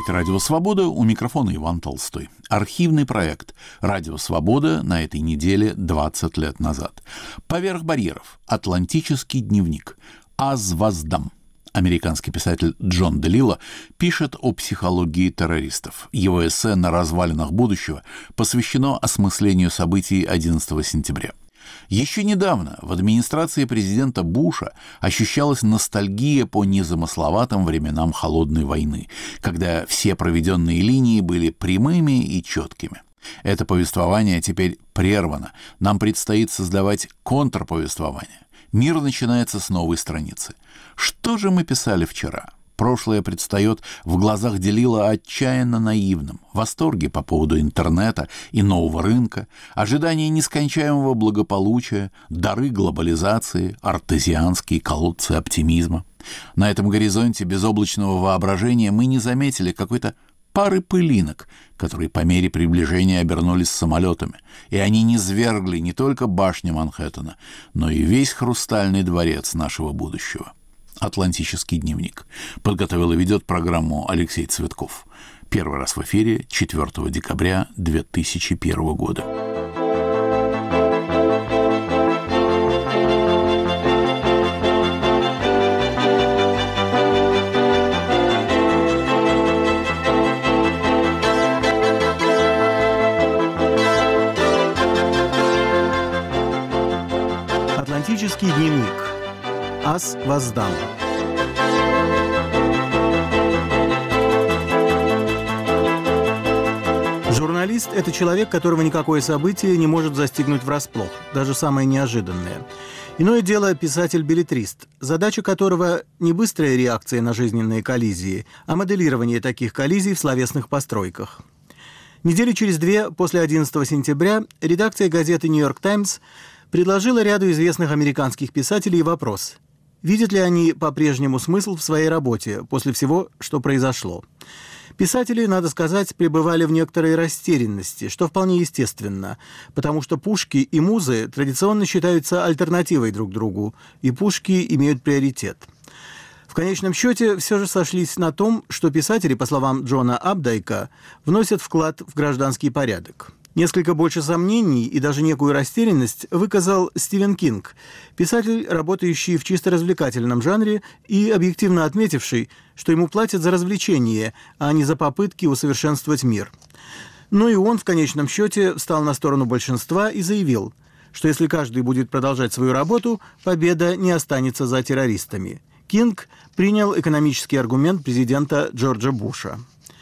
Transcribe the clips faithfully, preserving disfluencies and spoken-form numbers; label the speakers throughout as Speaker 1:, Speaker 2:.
Speaker 1: слушаете «Радио Свобода», у микрофона Иван Толстой. Архивный проект «Радио Свобода» на этой неделе двадцать лет назад. «Поверх барьеров. Атлантический дневник. Аз воздам». Американский писатель Джон Делило пишет о психологии террористов. Его эссе «На развалинах будущего» посвящено осмыслению событий одиннадцатого сентября. Еще недавно в администрации президента Буша ощущалась ностальгия по незамысловатым временам Холодной войны, когда все проведенные линии были прямыми и четкими. Это повествование теперь прервано. Нам предстоит создавать контрповествование. Мир начинается с новой страницы. Что же мы писали вчера? Прошлое предстает в глазах Делило отчаянно наивным. Восторги по поводу интернета и нового рынка, ожидание нескончаемого благополучия, дары глобализации, артезианские колодцы оптимизма. На этом горизонте безоблачного воображения мы не заметили какой-то пары пылинок, которые по мере приближения обернулись самолетами, и они низвергли не только башню Манхэттена, но и весь хрустальный дворец нашего будущего. «Атлантический дневник». Подготовил и ведет программу Алексей Цветков. Первый раз в эфире четвёртого декабря две тысячи первого года.
Speaker 2: Атлантический дневник. Аз воздам. Журналист – это человек, которого никакое событие не может застигнуть врасплох, даже самое неожиданное. Иное дело писатель-беллетрист, задача которого не быстрая реакция на жизненные коллизии, а моделирование таких коллизий в словесных постройках. Недели через две после одиннадцатого сентября редакция газеты «Нью-Йорк Таймс» предложила ряду известных американских писателей вопрос: видят ли они по-прежнему смысл в своей работе после всего, что произошло? Писатели, надо сказать, пребывали в некоторой растерянности, что вполне естественно, потому что пушки и музы традиционно считаются альтернативой друг другу, и пушки имеют приоритет. В конечном счете все же сошлись на том, что писатели, по словам Джона Апдайка, вносят вклад в гражданский порядок. Несколько больше сомнений и даже некую растерянность выказал Стивен Кинг, писатель, работающий в чисто развлекательном жанре и объективно отметивший, что ему платят за развлечение, а не за попытки усовершенствовать мир. Ну и он в конечном счете встал на сторону большинства и заявил, что если каждый будет продолжать свою работу, победа не останется за террористами. Кинг принял экономический аргумент президента Джорджа Буша.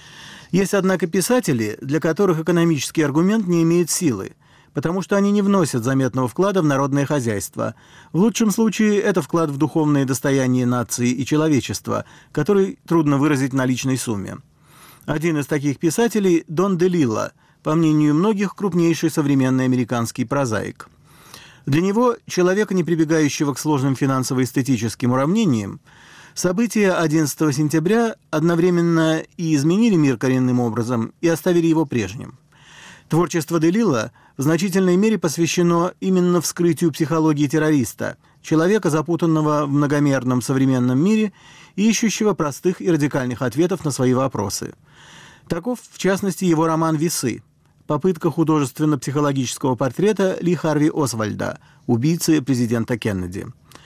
Speaker 2: Есть, однако, писатели, для которых экономический аргумент не имеет силы, потому что они не вносят заметного вклада в народное хозяйство. В лучшем случае это вклад в духовное достояние нации и человечества, который трудно выразить на личной сумме. Один из таких писателей – Дон Делило, по мнению многих, крупнейший современный американский прозаик. Для него, человека, не прибегающего к сложным финансово-эстетическим уравнениям, события одиннадцатого сентября одновременно и изменили мир коренным образом, и оставили его прежним. Творчество Делило в значительной мере посвящено именно вскрытию психологии террориста, человека, запутанного в многомерном современном мире и ищущего простых и радикальных ответов на свои вопросы. Таков, в частности, его роман «Весы», попытка художественно-психологического портрета Ли Харви Освальда, убийцы президента Кеннеди.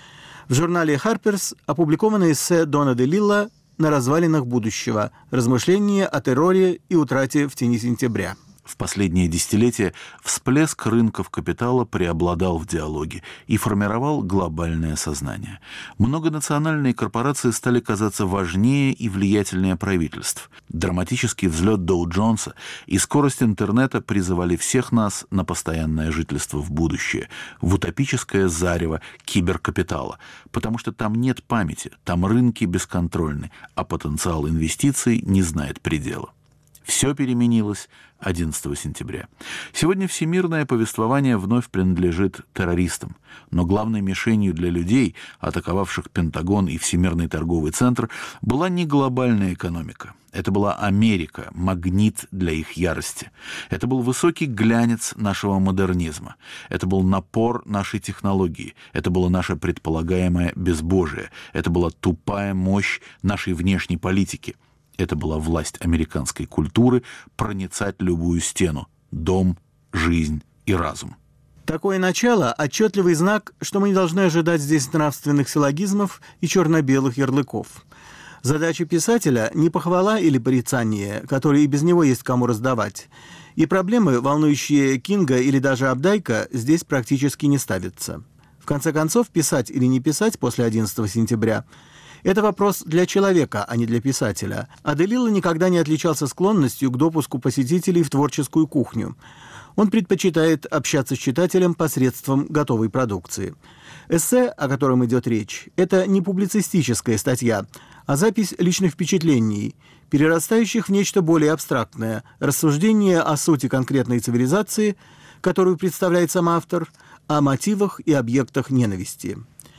Speaker 2: В журнале «Harper's» опубликовано эссе Дона Делило «На развалинах будущего. Размышления о терроре и утрате в тени сентября».
Speaker 1: В последние десятилетия всплеск рынков капитала преобладал в диалоге и формировал глобальное сознание. Многонациональные корпорации стали казаться важнее и влиятельнее правительств. Драматический взлет Доу Джонса и скорость интернета призывали всех нас на постоянное жительство в будущее, в утопическое зарево киберкапитала, потому что там нет памяти, там рынки бесконтрольны, а потенциал инвестиций не знает предела. Все переменилось одиннадцатого сентября. Сегодня всемирное повествование вновь принадлежит террористам, но главной мишенью для людей, атаковавших Пентагон и Всемирный торговый центр, была не глобальная экономика. Это была Америка, магнит для их ярости. Это был высокий глянец нашего модернизма. Это был напор нашей технологии. Это было наше предполагаемое безбожие. Это была тупая мощь нашей внешней политики. Это была власть американской культуры проницать любую стену – дом, жизнь и разум.
Speaker 2: Такое начало – отчетливый знак, что мы не должны ожидать здесь нравственных силлогизмов и черно-белых ярлыков. Задача писателя – не похвала или порицание, которые и без него есть кому раздавать. И проблемы, волнующие Кинга или даже Абдайка, здесь практически не ставятся. В конце концов, писать или не писать после одиннадцатого сентября – это вопрос для человека, а не для писателя. А де Лилла никогда не отличался склонностью к допуску посетителей в творческую кухню. Он предпочитает общаться с читателем посредством готовой продукции. Эссе, о котором идет речь, это не публицистическая статья, а запись личных впечатлений, перерастающих в нечто более абстрактное, рассуждение о сути конкретной цивилизации, которую представляет сам автор, о мотивах и объектах ненависти.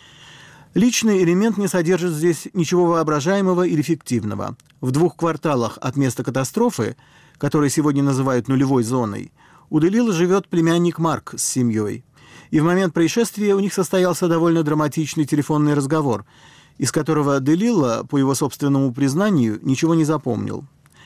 Speaker 2: Личный элемент не содержит здесь ничего воображаемого или фиктивного. В двух кварталах от места катастрофы, который сегодня называют нулевой зоной, у де Лиллы живет племянник Марк с семьей. И в момент происшествия у них состоялся довольно драматичный телефонный разговор, из которого де Лилла, по его собственному признанию, ничего не запомнил.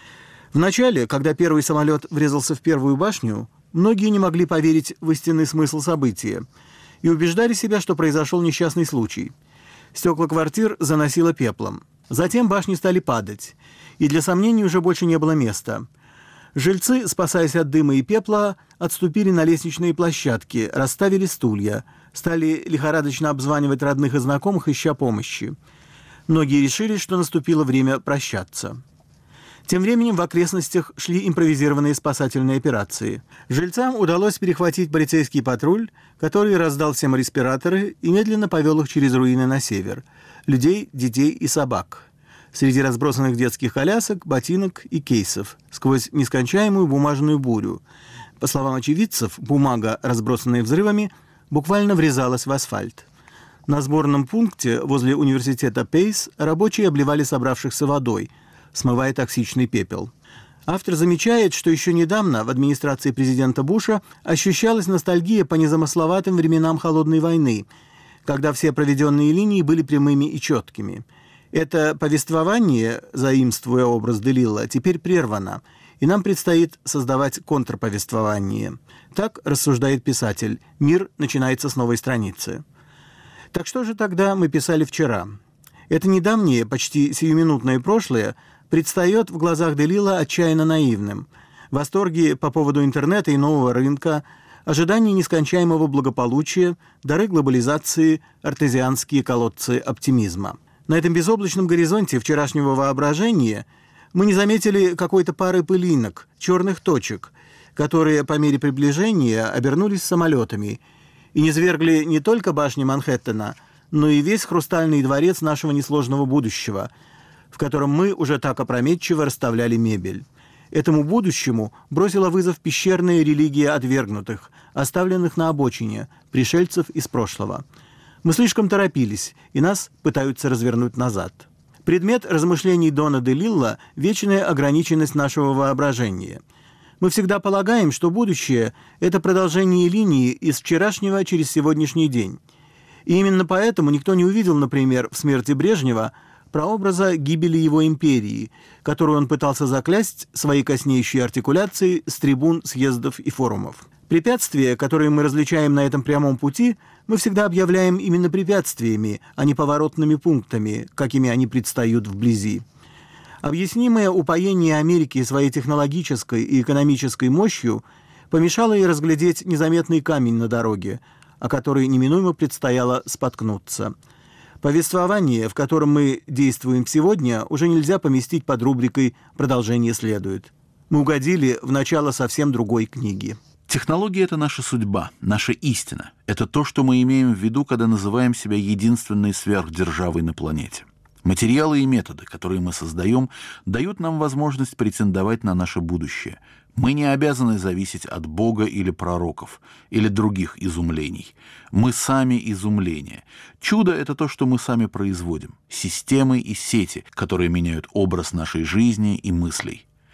Speaker 2: Вначале, когда первый самолет врезался в первую башню, многие не могли поверить в истинный смысл события и убеждали себя, что произошел несчастный случай. Стекла квартир заносило пеплом. Затем башни стали падать, и для сомнений уже больше не было места. Жильцы, спасаясь от дыма и пепла, отступили на лестничные площадки, расставили стулья, стали лихорадочно обзванивать родных и знакомых, ища помощи. Многие решили, что наступило время прощаться. Тем временем в окрестностях шли импровизированные спасательные операции. Жильцам удалось перехватить полицейский патруль, который раздал всем респираторы и медленно повел их через руины на север. Людей, детей и собак. Среди разбросанных детских колясок, ботинок и кейсов, сквозь нескончаемую бумажную бурю. По словам очевидцев, бумага, разбросанная взрывами, буквально врезалась в асфальт. На сборном пункте возле университета Пейс рабочие обливали собравшихся водой, смывая токсичный пепел. Автор замечает, что еще недавно в администрации президента Буша ощущалась ностальгия по незамысловатым временам Холодной войны, когда все проведенные линии были прямыми и четкими. Это повествование, заимствуя образ де Лилла, теперь прервано, и нам предстоит создавать контрповествование. Так рассуждает писатель. Мир начинается с новой страницы. Так что же тогда мы писали вчера? Это недавнее, почти сиюминутное прошлое предстает в глазах де Лилла отчаянно наивным. Восторги по поводу интернета и нового рынка, ожидания нескончаемого благополучия, дары глобализации, артезианские колодцы оптимизма. На этом безоблачном горизонте вчерашнего воображения мы не заметили какой-то пары пылинок, черных точек, которые по мере приближения обернулись самолетами и низвергли не только башни Манхэттена, но и весь хрустальный дворец нашего несложного будущего, в котором мы уже так опрометчиво расставляли мебель. Этому будущему бросила вызов пещерная религия отвергнутых, оставленных на обочине, пришельцев из прошлого. Мы слишком торопились, и нас пытаются развернуть назад. Предмет размышлений Дона де Лилла – вечная ограниченность нашего воображения. Мы всегда полагаем, что будущее – это продолжение линии из вчерашнего через сегодняшний день. И именно поэтому никто не увидел, например, в смерти Брежнева прообраза гибели его империи, которую он пытался заклясть своей коснеющей артикуляцией с трибун, съездов и форумов. Препятствия, которые мы различаем на этом прямом пути, мы всегда объявляем именно препятствиями, а не поворотными пунктами, какими они предстают вблизи. Объяснимое упоение Америки своей технологической и экономической мощью помешало ей разглядеть незаметный камень на дороге, о который неминуемо предстояло споткнуться. Повествование, в котором мы действуем сегодня, уже нельзя поместить под рубрикой «Продолжение следует». Мы угодили в начало совсем другой книги.
Speaker 1: Технология – это наша судьба, наша истина. Это то, что мы имеем в виду, когда называем себя единственной сверхдержавой на планете. Материалы и методы, которые мы создаем, дают нам возможность претендовать на наше будущее. Мы не обязаны зависеть от Бога или пророков, или других изумлений. Мы сами изумление. Чудо – это то, что мы сами производим. Системы и сети, которые меняют образ нашей жизни и мыслей.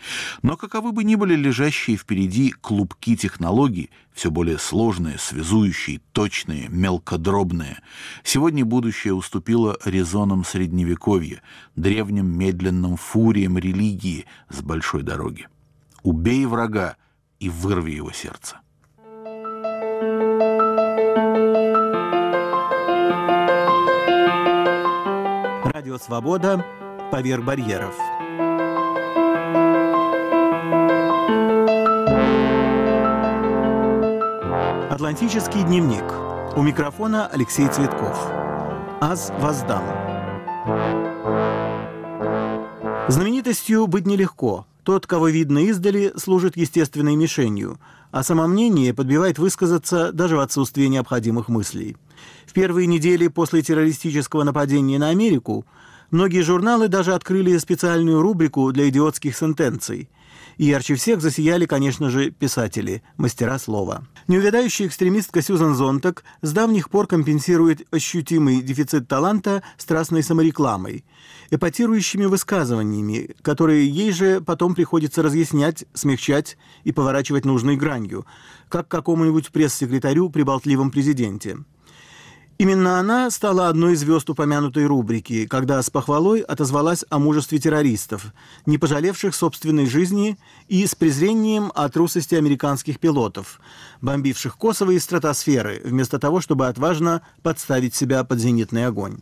Speaker 1: Но каковы бы ни были лежащие впереди клубки технологий, все более сложные, связующие, точные, мелкодробные, сегодня будущее уступило резонам Средневековья, древним медленным фуриям религии с большой дороги. Убей врага и вырви его сердце.
Speaker 2: Радио «Свобода» поверх барьеров. Атлантический дневник. У микрофона Алексей Цветков. Аз воздам. Знаменитостью быть нелегко. Тот, кого видно издали, служит естественной мишенью, а самомнение подбивает высказаться даже в отсутствии необходимых мыслей. В первые недели после террористического нападения на Америку многие журналы даже открыли специальную рубрику для идиотских сентенций. И ярче всех засияли, конечно же, писатели, мастера слова. Неувядающая экстремистка Сьюзан Зонтаг с давних пор компенсирует ощутимый дефицит таланта страстной саморекламой, эпатирующими высказываниями, которые ей же потом приходится разъяснять, смягчать и поворачивать нужной гранью, как какому-нибудь пресс-секретарю при болтливом президенте. Именно она стала одной из звезд упомянутой рубрики, когда с похвалой отозвалась о мужестве террористов, не пожалевших собственной жизни, и с презрением о трусости американских пилотов, бомбивших Косово из стратосферы, вместо того, чтобы отважно подставить себя под зенитный огонь.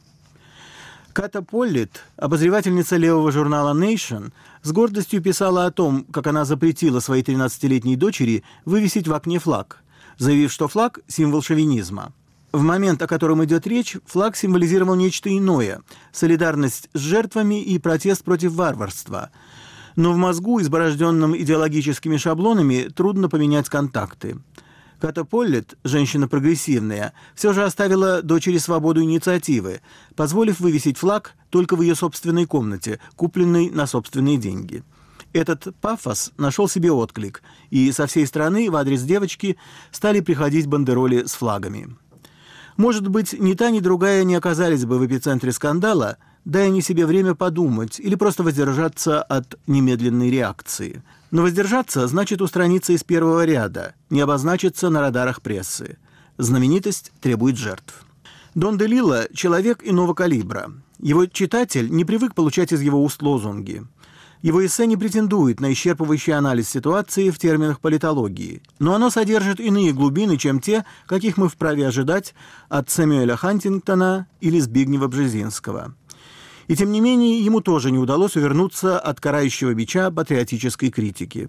Speaker 2: Ката Поллит, обозревательница левого журнала Nation, с гордостью писала о том, как она запретила своей тринадцатилетней дочери вывесить в окне флаг, заявив, что флаг – символ шовинизма. В момент, о котором идет речь, флаг символизировал нечто иное – солидарность с жертвами и протест против варварства. Но в мозгу, изборожденном идеологическими шаблонами, трудно поменять контакты. Ката Поллит, женщина прогрессивная, все же оставила дочери свободу инициативы, позволив вывесить флаг только в ее собственной комнате, купленной на собственные деньги. Этот пафос нашел себе отклик, и со всей страны в адрес девочки стали приходить бандероли с флагами. Может быть, ни та, ни другая не оказались бы в эпицентре скандала, дай они себе время подумать или просто воздержаться от немедленной реакции. Но воздержаться значит устраниться из первого ряда, не обозначиться на радарах прессы. Знаменитость требует жертв. Дон Делило – человек иного калибра. Его читатель не привык получать из его уст лозунги. Его эссе не претендует на исчерпывающий анализ ситуации в терминах политологии, но оно содержит иные глубины, чем те, каких мы вправе ожидать от Сэмюэля Хантингтона или Збигнева Бжезинского. И тем не менее, ему тоже не удалось увернуться от карающего бича патриотической критики.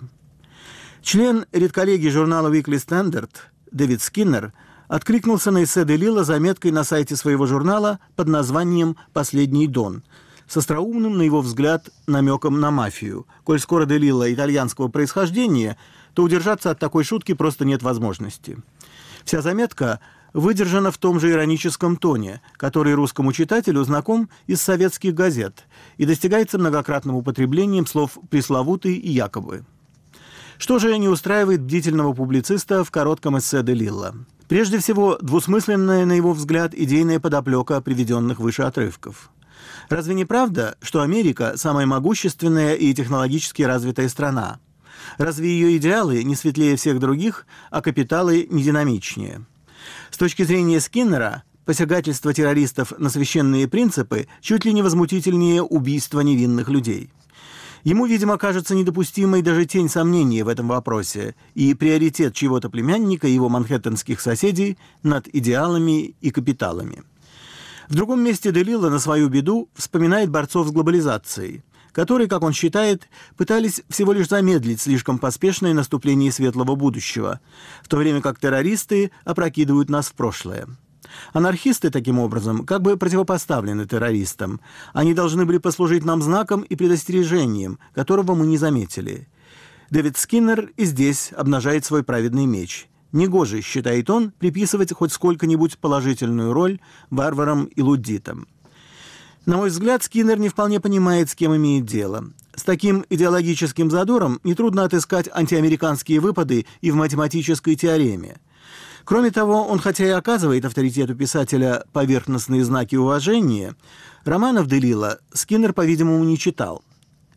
Speaker 2: Член редколлегии журнала Weekly Standard Дэвид Скиннер откликнулся на эссе Делило заметкой на сайте своего журнала под названием «Последний Дон», с остроумным, на его взгляд, намеком на мафию. Коль скоро Делило итальянского происхождения, то удержаться от такой шутки просто нет возможности. Вся заметка выдержана в том же ироническом тоне, который русскому читателю знаком из советских газет и достигается многократным употреблением слов «пресловутый» и «якобы». Что же не устраивает бдительного публициста в коротком эссе Делило? Прежде всего, двусмысленная, на его взгляд, идейная подоплека приведенных выше отрывков. Разве не правда, что Америка – самая могущественная и технологически развитая страна? Разве ее идеалы не светлее всех других, а капиталы не динамичнее? С точки зрения Скиннера, посягательство террористов на священные принципы чуть ли не возмутительнее убийства невинных людей. Ему, видимо, кажется недопустимой даже тень сомнения в этом вопросе и приоритет чьего-то племянника и его манхэттенских соседей над идеалами и капиталами. В другом месте Делило на свою беду вспоминает борцов с глобализацией, которые, как он считает, пытались всего лишь замедлить слишком поспешное наступление светлого будущего, в то время как террористы опрокидывают нас в прошлое. Анархисты, таким образом, как бы противопоставлены террористам. Они должны были послужить нам знаком и предостережением, которого мы не заметили. Дэвид Скиннер и здесь обнажает свой праведный меч. Негоже, считает он, приписывать хоть сколько-нибудь положительную роль варварам и луддитам. На мой взгляд, Скиннер не вполне понимает, с кем имеет дело. С таким идеологическим задором нетрудно отыскать антиамериканские выпады и в математической теореме. Кроме того, он хотя и оказывает авторитету писателя поверхностные знаки уважения, романов Делило Скиннер, по-видимому, не читал.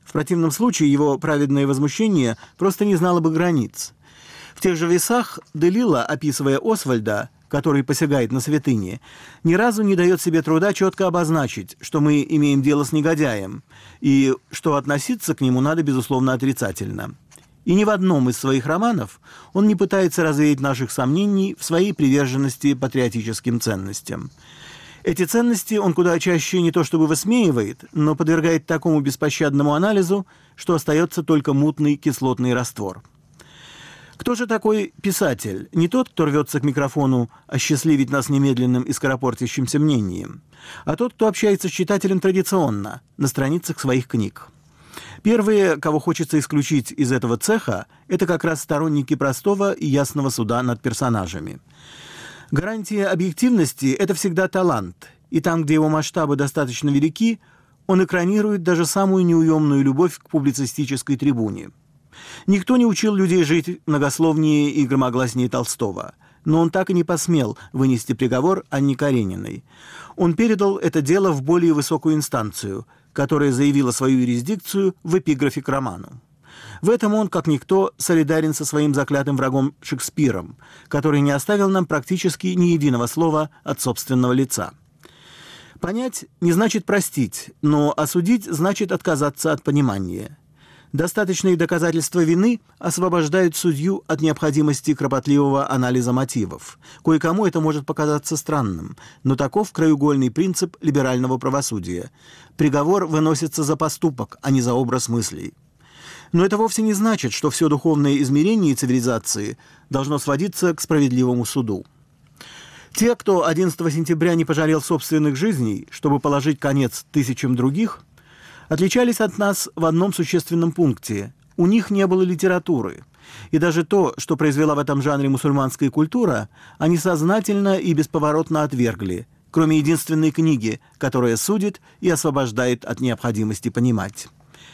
Speaker 2: В противном случае его праведное возмущение просто не знало бы границ. В тех же весах Делилла, описывая Освальда, который посягает на святыни, ни разу не дает себе труда четко обозначить, что мы имеем дело с негодяем, и что относиться к нему надо, безусловно, отрицательно. И ни в одном из своих романов он не пытается развеять наших сомнений в своей приверженности патриотическим ценностям. Эти ценности он куда чаще не то чтобы высмеивает, но подвергает такому беспощадному анализу, что остается только мутный кислотный раствор. Кто же такой писатель? Не тот, кто рвется к микрофону осчастливить нас немедленным и скоропортящимся мнением, а тот, кто общается с читателем традиционно, на страницах своих книг. Первые, кого хочется исключить из этого цеха, это как раз сторонники простого и ясного суда над персонажами. Гарантия объективности – это всегда талант, и там, где его масштабы достаточно велики, он экранирует даже самую неуемную любовь к публицистической трибуне. Никто не учил людей жить многословнее и громогласнее Толстого, но он так и не посмел вынести приговор Анне Карениной. Он передал это дело в более высокую инстанцию, которая заявила свою юрисдикцию в эпиграфе к роману. В этом он, как никто, солидарен со своим заклятым врагом Шекспиром, который не оставил нам практически ни единого слова от собственного лица. Понять не значит простить, но осудить значит отказаться от понимания. Достаточные доказательства вины освобождают судью от необходимости кропотливого анализа мотивов. Кое-кому это может показаться странным, но таков краеугольный принцип либерального правосудия. Приговор выносится за поступок, а не за образ мыслей. Но это вовсе не значит, что все духовное измерение цивилизации должно сводиться к справедливому суду. Те, кто одиннадцатого сентября не пожалел собственных жизней, чтобы положить конец тысячам других, отличались от нас в одном существенном пункте. У них не было литературы. И даже то, что произвела в этом жанре мусульманская культура, они сознательно и бесповоротно отвергли, кроме единственной книги, которая судит и освобождает от необходимости понимать.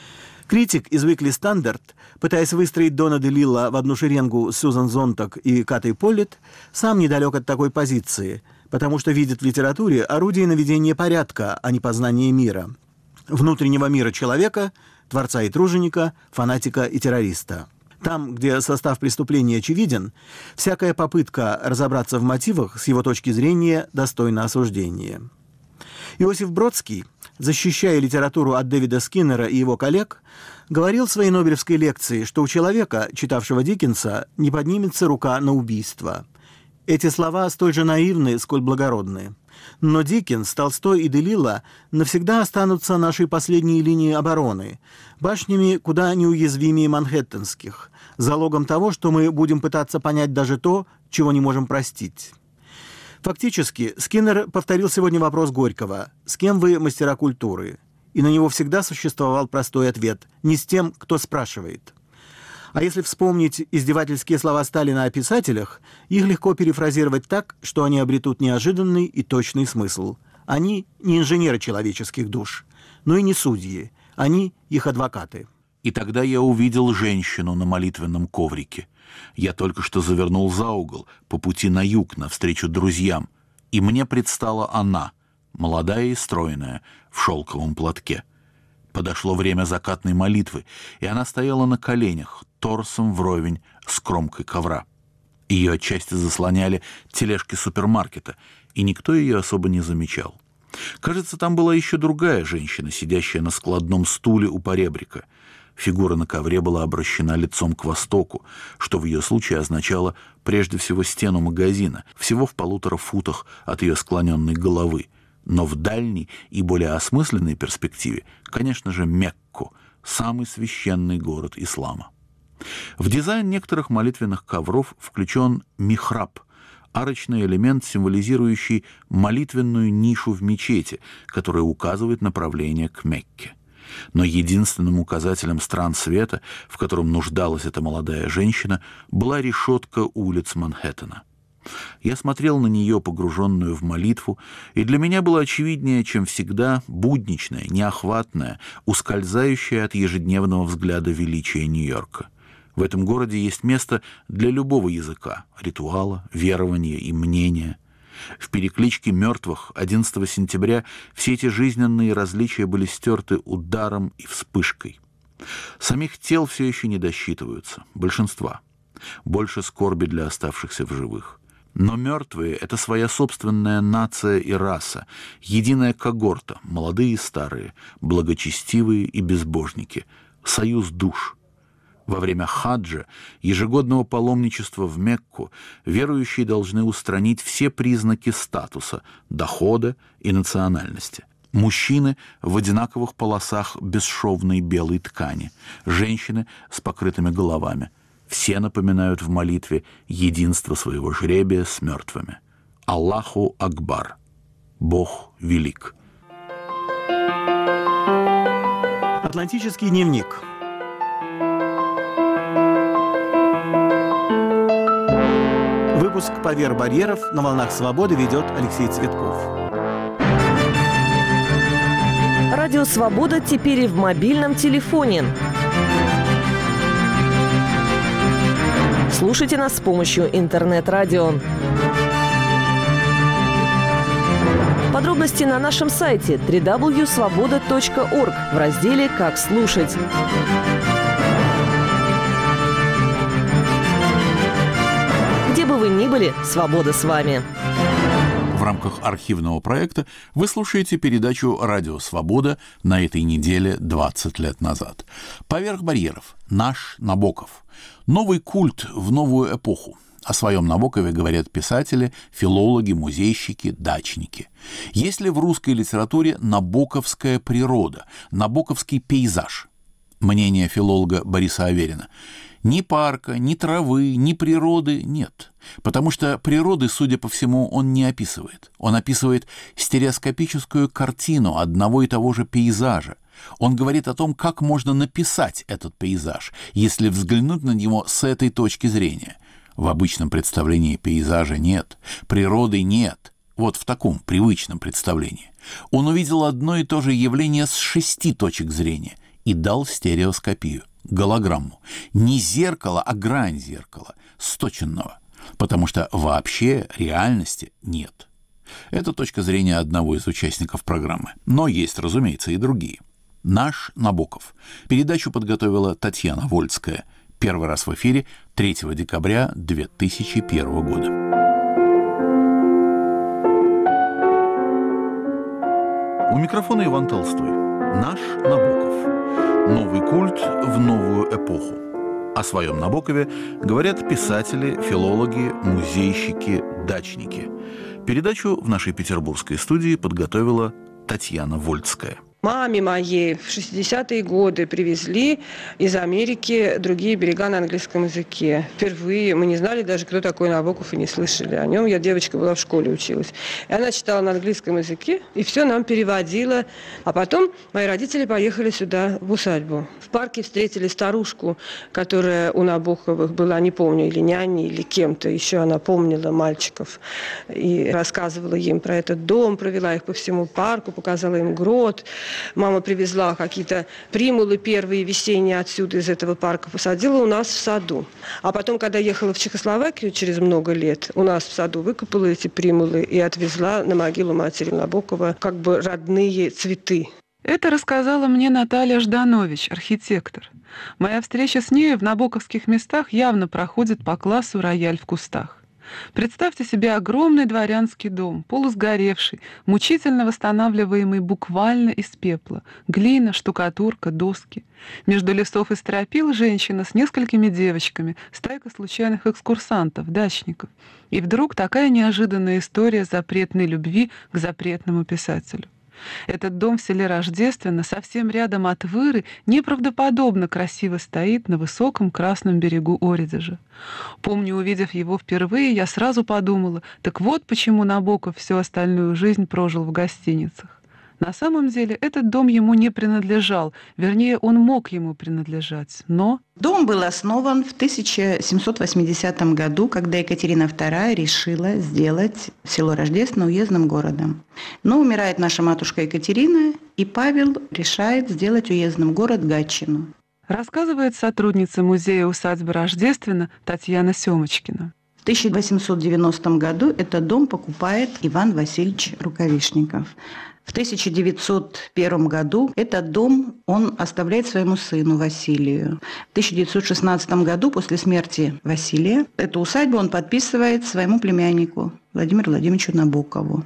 Speaker 2: Критик из Weekly Standard, пытаясь выстроить Дона Делилла в одну шеренгу с Сьюзан Зонтаг и Катой Поллит, сам недалек от такой позиции, потому что видит в литературе орудие наведения порядка, а не познания мира. Внутреннего мира человека, творца и труженика, фанатика и террориста. Там, где состав преступления очевиден, всякая попытка разобраться в мотивах с его точки зрения достойна осуждения. Иосиф Бродский, защищая литературу от Дэвида Скиннера и его коллег, говорил в своей нобелевской лекции, что у человека, читавшего Диккенса, не поднимется рука на убийство. Эти слова столь же наивны, сколь благородны. Но Диккенс, Толстой и Делилла навсегда останутся нашей последней линией обороны, башнями куда неуязвимее манхэттенских, залогом того, что мы будем пытаться понять даже то, чего не можем простить. Фактически, Скиннер повторил сегодня вопрос Горького: «С кем вы, мастера культуры?» И на него всегда существовал простой ответ: не с тем, кто спрашивает. А если вспомнить издевательские слова Сталина о писателях, их легко перефразировать так, что они обретут неожиданный и точный смысл. Они не инженеры человеческих душ, но и не судьи. Они их адвокаты.
Speaker 1: И тогда я увидел женщину на молитвенном коврике. Я только что завернул за угол, по пути на юг, навстречу друзьям, и мне предстала она, молодая и стройная, в шелковом платке. Подошло время закатной молитвы, и она стояла на коленях, торсом вровень с кромкой ковра. Ее отчасти заслоняли тележки супермаркета, и никто ее особо не замечал. Кажется, там была еще другая женщина, сидящая на складном стуле у поребрика. Фигура на ковре была обращена лицом к востоку, что в ее случае означало прежде всего стену магазина, всего в полутора футах от ее склоненной головы. Но в дальней и более осмысленной перспективе, конечно же, Мекку, самый священный город ислама. В дизайн некоторых молитвенных ковров включен михраб, арочный элемент, символизирующий молитвенную нишу в мечети, которая указывает направление к Мекке. Но единственным указателем стран света, в котором нуждалась эта молодая женщина, была решетка улиц Манхэттена. Я смотрел на нее, погруженную в молитву, и для меня было очевиднее, чем всегда, будничное, неохватное, ускользающее от ежедневного взгляда величие Нью-Йорка. В этом городе есть место для любого языка, ритуала, верования и мнения. В перекличке мертвых одиннадцатого сентября все эти жизненные различия были стерты ударом и вспышкой. Самих тел все еще не досчитываются, большинства. Больше скорби для оставшихся в живых. Но мертвые — это своя собственная нация и раса, единая когорта, молодые и старые, благочестивые и безбожники, союз душ. Во время хаджа, ежегодного паломничества в Мекку, верующие должны устранить все признаки статуса, дохода и национальности. Мужчины в одинаковых полосах бесшовной белой ткани, женщины с покрытыми головами. Все напоминают в молитве единство своего жребия с мертвыми. Аллаху Акбар. Бог велик.
Speaker 2: Атлантический дневник. Выпуск «Поверх барьеров» на волнах свободы ведет Алексей Цветков.
Speaker 3: Радио «Свобода» теперь и в мобильном телефоне. Слушайте нас с помощью интернет-радио. Подробности на нашем сайте дабл ю дабл ю дабл ю точка свобода точка орг в разделе «Как слушать». Где бы вы ни были, свобода с вами.
Speaker 1: В рамках архивного проекта вы слушаете передачу «Радио Свобода» на этой неделе двадцать лет назад. «Поверх барьеров. Наш Набоков». Новый культ в новую эпоху. О своем Набокове говорят писатели, филологи, музейщики, дачники. Есть ли в русской литературе набоковская природа, набоковский пейзаж? Мнение филолога Бориса Аверина. Ни парка, ни травы, ни природы нет. Потому что природы, судя по всему, он не описывает. Он описывает стереоскопическую картину одного и того же пейзажа. Он говорит о том, как можно написать этот пейзаж, если взглянуть на него с этой точки зрения. В обычном представлении пейзажа нет, природы нет. Вот в таком привычном представлении. Он увидел одно и то же явление с шести точек зрения и дал стереоскопию, голограмму. Не зеркало, а грань зеркала, сточенного. Потому что вообще реальности нет. Это точка зрения одного из участников программы. Но есть, разумеется, и другие. «Наш Набоков». Передачу подготовила Татьяна Вольская. Первый раз в эфире третьего декабря две тысячи первого года. У микрофона Иван Толстой. «Наш Набоков». Новый культ в новую эпоху. О своем Набокове говорят писатели, филологи, музейщики, дачники. Передачу в нашей петербургской студии подготовила Татьяна Вольская.
Speaker 4: Маме моей в шестидесятые годы привезли из Америки «Другие берега» на английском языке. Впервые мы не знали даже, кто такой Набоков, и не слышали о нем. Я девочка была, в школе училась. И она читала на английском языке, и все нам переводила. А потом мои родители поехали сюда, в усадьбу. В парке встретили старушку, которая у Набоковых была, не помню, или няней, или кем-то. Еще она помнила мальчиков и рассказывала им про этот дом, провела их по всему парку, показала им грот. Мама привезла какие-то примулы первые весенние отсюда, из этого парка, посадила у нас в саду. А потом, когда ехала в Чехословакию через много лет, у нас в саду выкопала эти примулы и отвезла на могилу матери Набокова как бы родные цветы.
Speaker 5: Это рассказала мне Наталья Жданович, архитектор. Моя встреча с ней в набоковских местах явно проходит по классу «Рояль в кустах». Представьте себе огромный дворянский дом, полусгоревший, мучительно восстанавливаемый буквально из пепла. Глина, штукатурка, доски. Между лесов и стропил женщина с несколькими девочками, стайка случайных экскурсантов, дачников. И вдруг такая неожиданная история запретной любви к запретному писателю. Этот дом в селе Рождественно, совсем рядом от Выры, неправдоподобно красиво стоит на высоком красном берегу Оридежа. Помню, увидев его впервые, я сразу подумала, так вот почему Набоков всю остальную жизнь прожил в гостиницах. На самом деле этот дом ему не принадлежал, вернее, он мог ему принадлежать, но...
Speaker 6: Дом был основан в тысяча семьсот восьмидесятом году, когда Екатерина вторая решила сделать село Рождественно уездным городом. Но умирает наша матушка Екатерина, и Павел решает сделать уездным город Гатчину.
Speaker 5: Рассказывает сотрудница музея усадьбы Рождественно Татьяна Семочкина.
Speaker 6: В тысяча восемьсот девяностом году этот дом покупает Иван Васильевич Рукавишников. В тысяча девятьсот первом году этот дом он оставляет своему сыну Василию. В тысяча девятьсот шестнадцатом году, после смерти Василия, эту усадьбу он подписывает своему племяннику Владимиру Владимировичу Набокову.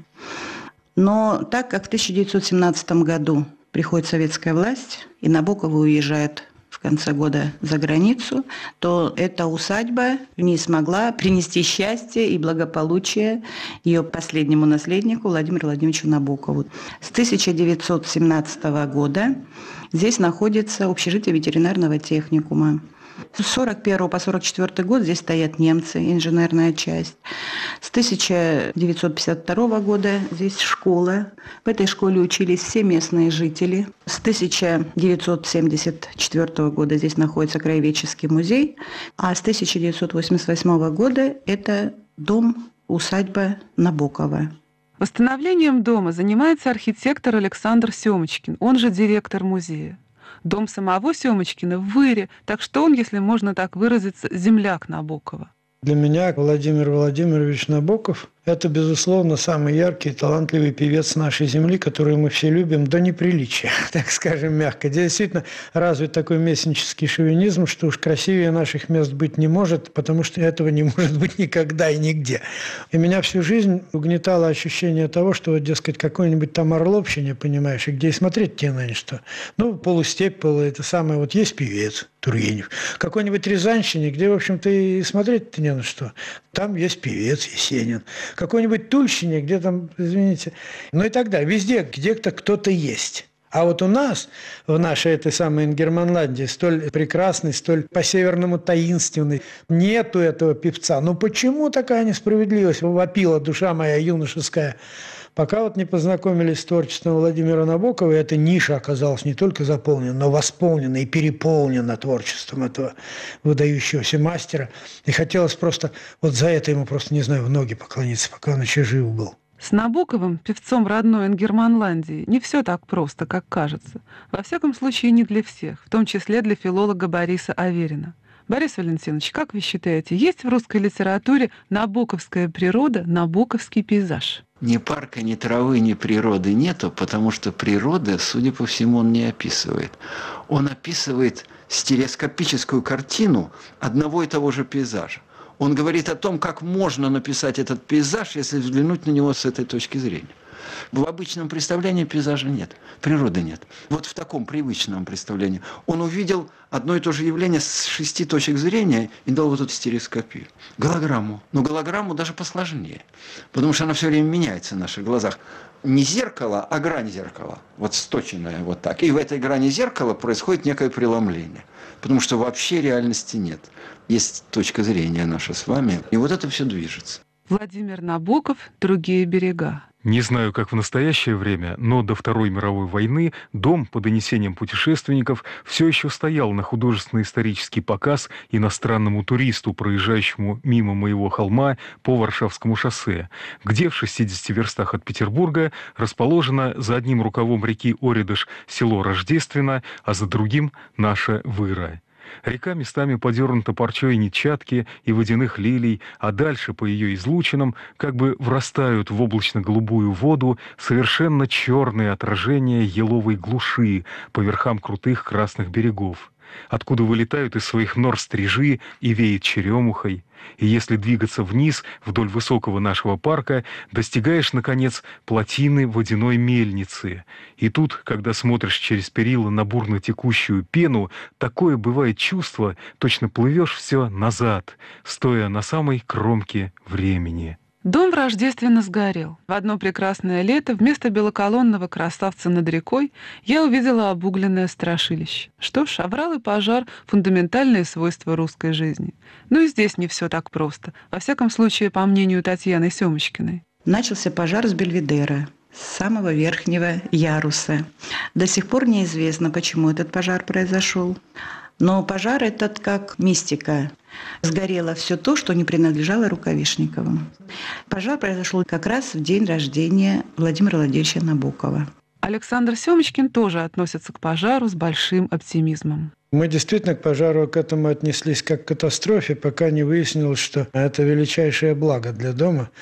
Speaker 6: Но так как в тысяча девятьсот семнадцатом году приходит советская власть, и Набоковы уезжают в конце года за границу, то эта усадьба не смогла принести счастье и благополучие ее последнему наследнику Владимиру Владимировичу Набокову. С тысяча девятьсот семнадцатого года здесь находится общежитие ветеринарного техникума. С сорок первого по сорок четвёртый год здесь стоят немцы, инженерная часть. С тысяча девятьсот пятьдесят второго года здесь школа. В этой школе учились все местные жители. С тысяча девятьсот семьдесят четвёртого года здесь находится краеведческий музей. А с тысяча девятьсот восемьдесят восьмого года это дом-усадьба Набокова.
Speaker 5: Восстановлением дома занимается архитектор Александр Семочкин, он же директор музея. Дом самого Семочкина в Выре, так что он, если можно так выразиться, земляк Набокова.
Speaker 7: Для меня Владимир Владимирович Набоков – это, безусловно, самый яркий и талантливый певец нашей земли, которую мы все любим до неприличия, так скажем мягко. Здесь действительно развит такой местнический шовинизм, что уж красивее наших мест быть не может, потому что этого не может быть никогда и нигде. И меня всю жизнь угнетало ощущение того, что, вот, дескать, какой-нибудь там Орловщине, понимаешь, и где и смотреть тебе на не что. Ну, полустепь, полу, это самое, вот есть певец Тургенев. Какой-нибудь Рязанщине, где, в общем-то, и смотреть-то не на что. Там есть певец Есенин. Какой-нибудь Тульщине, где там, извините, ну и так далее. Везде где-то кто-то есть. А вот у нас, в нашей этой самой Ингерманландии, столь прекрасный, столь по-северному таинственный, нету этого певца. Ну почему такая несправедливость вопила душа моя юношеская? Пока вот не познакомились с творчеством Владимира Набокова, эта ниша оказалась не только заполнена, но восполнена и переполнена творчеством этого выдающегося мастера. И хотелось просто, вот за это ему просто, не знаю, в ноги поклониться, пока он еще жив был.
Speaker 5: С Набоковым, певцом родной Ингерманландии, не все так просто, как кажется. Во всяком случае, не для всех, в том числе для филолога Бориса Аверина. Борис Валентинович, как вы считаете, есть в русской литературе набоковская природа, набоковский пейзаж?
Speaker 8: Ни парка, ни травы, ни природы нету, потому что природа, судя по всему, он не описывает. Он описывает стереоскопическую картину одного и того же пейзажа. Он говорит о том, как можно написать этот пейзаж, если взглянуть на него с этой точки зрения. В обычном представлении пейзажа нет, природы нет. Вот в таком привычном представлении он увидел одно и то же явление с шести точек зрения и дал вот эту стереоскопию. Голограмму. Но голограмму даже посложнее, потому что она все время меняется в наших глазах. Не зеркало, а грань зеркала, вот сточенная вот так. И в этой грани зеркала происходит некое преломление, потому что вообще реальности нет. Есть точка зрения наша с вами, и вот это все движется.
Speaker 5: Владимир Набоков «Другие берега».
Speaker 9: Не знаю, как в настоящее время, но до Второй мировой войны дом, по донесениям путешественников, все еще стоял на художественно-исторический показ иностранному туристу, проезжающему мимо моего холма по Варшавскому шоссе, где в шестидесяти верстах от Петербурга расположено за одним рукавом реки Оридыш село Рождественно, а за другим наша Выра. Река местами подернута парчой нетчатки и водяных лилий, а дальше по ее излучинам как бы врастают в облачно-голубую воду совершенно черные отражения еловой глуши по верхам крутых красных берегов, откуда вылетают из своих нор стрижи и веет черемухой. И если двигаться вниз вдоль высокого нашего парка, достигаешь, наконец, плотины водяной мельницы. И тут, когда смотришь через перила на бурно текущую пену, такое бывает чувство, точно плывешь все назад, стоя на самой кромке времени.
Speaker 5: Дом в Рождественно сгорел. В одно прекрасное лето вместо белоколонного красавца над рекой я увидела обугленное страшилище. Что ж, оврал и пожар — фундаментальные свойства русской жизни. Но и здесь не все так просто. Во всяком случае, по мнению Татьяны Семочкиной.
Speaker 6: Начался пожар с Бельведера, с самого верхнего яруса. До сих пор неизвестно, почему этот пожар произошел. Но пожар этот как мистика. Сгорело все то, что не принадлежало Рукавишниковым. Пожар произошел как раз в день рождения Владимира Владимировича Набокова.
Speaker 5: Александр Семочкин тоже относится к пожару с большим оптимизмом.
Speaker 7: Мы действительно к пожару к этому отнеслись как к катастрофе, пока не выяснилось, что это величайшее благо для дома.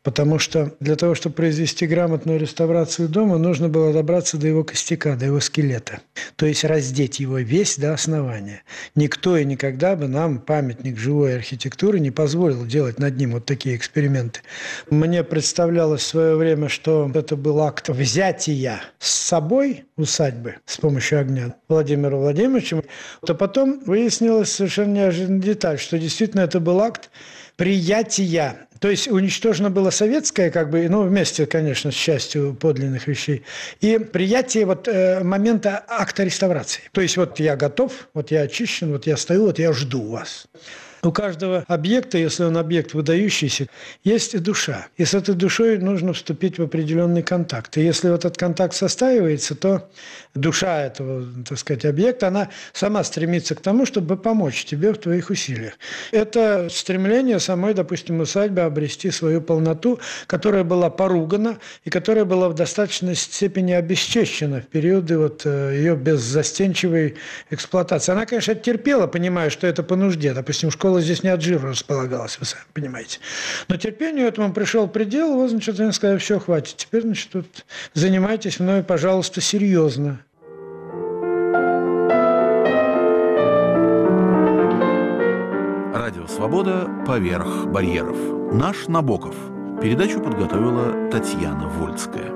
Speaker 7: Потому что для того, чтобы произвести грамотную реставрацию дома, нужно было добраться до его костяка, до его скелета. То есть раздеть его весь до основания. Никто и никогда бы нам, памятник живой архитектуры, не позволил делать над ним вот такие эксперименты. Мне представлялось в свое время, что это был акт взятия с собой усадьбы с помощью огня Владимиром Владимировичем. А потом выяснилась совершенно неожиданная деталь, что действительно это был акт приятия. То есть уничтожено было советское, как бы, ну, вместе, конечно, с частью подлинных вещей, и приятие вот э, момента акта реставрации. То есть вот я готов, вот я очищен, вот я стою, вот я жду вас. У каждого объекта, если он объект выдающийся, есть душа. И с этой душой нужно вступить в определенный контакт. И если этот контакт состаивается, то душа этого, так сказать, объекта, она сама стремится к тому, чтобы помочь тебе в твоих усилиях. Это стремление самой, допустим, усадьбы обрести свою полноту, которая была поругана и которая была в достаточной степени обесчещена в периоды вот ее беззастенчивой эксплуатации. Она, конечно, терпела, понимая, что это по нужде. Допустим, школа здесь не от жира располагалась, вы сами понимаете. Но терпению этому пришел предел, вот, значит, они сказали, все, хватит. Теперь, значит, тут занимайтесь мной, пожалуйста, серьезно.
Speaker 1: Радио «Свобода. Поверх барьеров». Наш Набоков. Передачу подготовила Татьяна Вольская.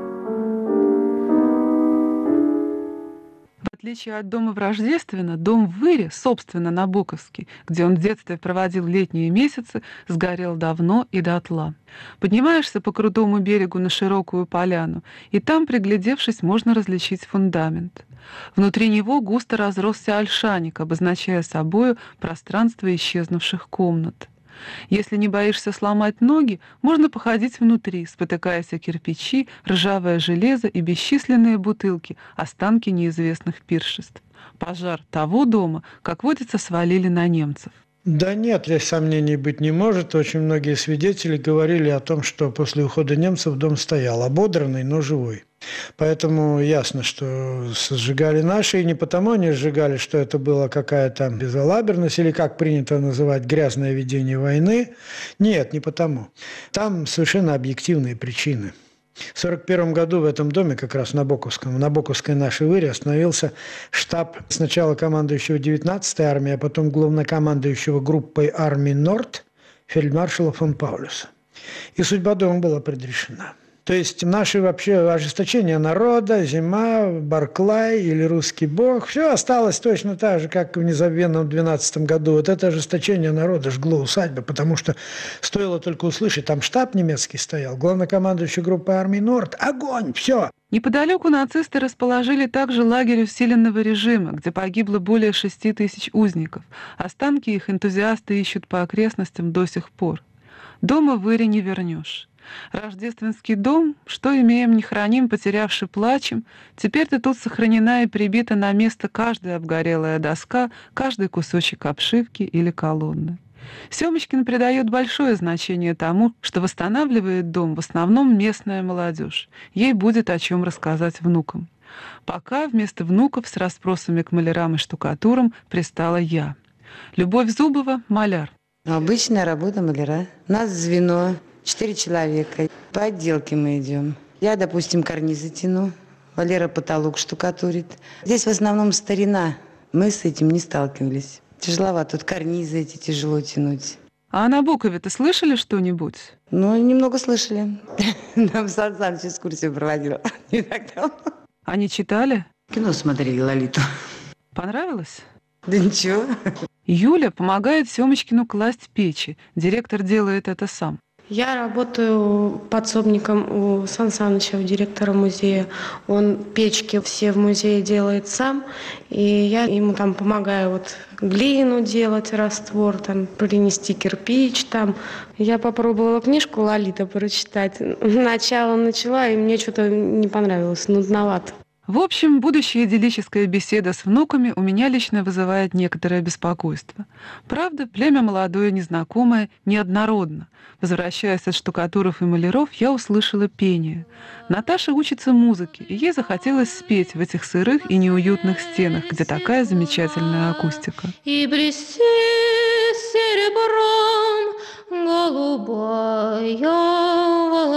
Speaker 5: В отличие от дома в Рождествено, дом в Выре, собственно, набоковский, где он в детстве проводил летние месяцы, сгорел давно и дотла. Поднимаешься по крутому берегу на широкую поляну, и там, приглядевшись, можно различить фундамент. Внутри него густо разросся ольшаник, обозначая собою пространство исчезнувших комнат. Если не боишься сломать ноги, можно походить внутри, спотыкаясь о кирпичи, ржавое железо и бесчисленные бутылки, останки неизвестных пиршеств. Пожар того дома, как водится, свалили на немцев.
Speaker 7: Да нет, здесь сомнений быть не может. Очень многие свидетели говорили о том, что после ухода немцев дом стоял ободранный, но живой. Поэтому ясно, что сжигали наши, и не потому они сжигали, что это была какая-то безалаберность или, как принято называть, грязное ведение войны. Нет, не потому. Там совершенно объективные причины. В сорок первом году в этом доме, как раз в Набоковском, в Набоковской нашей Выре остановился штаб сначала командующего девятнадцатой армией, а потом главнокомандующего группой армий Норд фельдмаршала фон Паулюса. И судьба дома была предрешена. То есть наши вообще ожесточение народа, зима, Барклай или русский бог, все осталось точно так же, как в незабвенном двенадцатом году. Вот это ожесточение народа жгло усадьбы, потому что стоило только услышать, там штаб немецкий стоял, главнокомандующий группы армий Норд, огонь, все.
Speaker 5: Неподалеку нацисты расположили также лагерь усиленного режима, где погибло более шести тысяч узников. Останки их энтузиасты ищут по окрестностям до сих пор. Дома в Выре не вернешь. Рождественский дом, что имеем, не храним, потерявши плачем, теперь-то тут сохранена и прибита на место каждая обгорелая доска, каждый кусочек обшивки или колонны. Семочкин придает большое значение тому, что восстанавливает дом в основном местная молодежь. Ей будет о чем рассказать внукам. Пока вместо внуков с расспросами к малярам и штукатурам пристала я. Любовь Зубова — маляр.
Speaker 10: Обычная работа маляра. У нас звено. Четыре человека. По отделке мы идем. Я, допустим, карнизы тяну. Валера потолок штукатурит. Здесь в основном старина. Мы с этим не сталкивались. Тяжеловато. Тут карнизы эти тяжело тянуть.
Speaker 5: А о Набокове-то слышали что-нибудь?
Speaker 10: Ну, немного слышали. Нам Сан Саныч экскурсию проводил. Не так давно.
Speaker 5: А не читали?
Speaker 10: Кино смотрели «Лолиту».
Speaker 5: Понравилось?
Speaker 10: Да ничего.
Speaker 5: Юля помогает Семочкину класть печи. Директор делает это сам.
Speaker 11: Я работаю подсобником у Сан Саныча, у директора музея. Он печки все в музее делает сам, и я ему там помогаю вот глину делать, раствор, там принести кирпич. Там. Я попробовала книжку «Лолита» прочитать. Начало начала, и мне что-то не понравилось, нудновато.
Speaker 5: В общем, будущая идиллическая беседа с внуками у меня лично вызывает некоторое беспокойство. Правда, племя молодое, незнакомое, неоднородно. Возвращаясь от штукатуров и маляров, я услышала пение. Наташа учится музыке, и ей захотелось спеть в этих сырых и неуютных стенах, где такая замечательная акустика.
Speaker 12: И блестит серебром голубая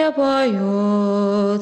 Speaker 11: где поет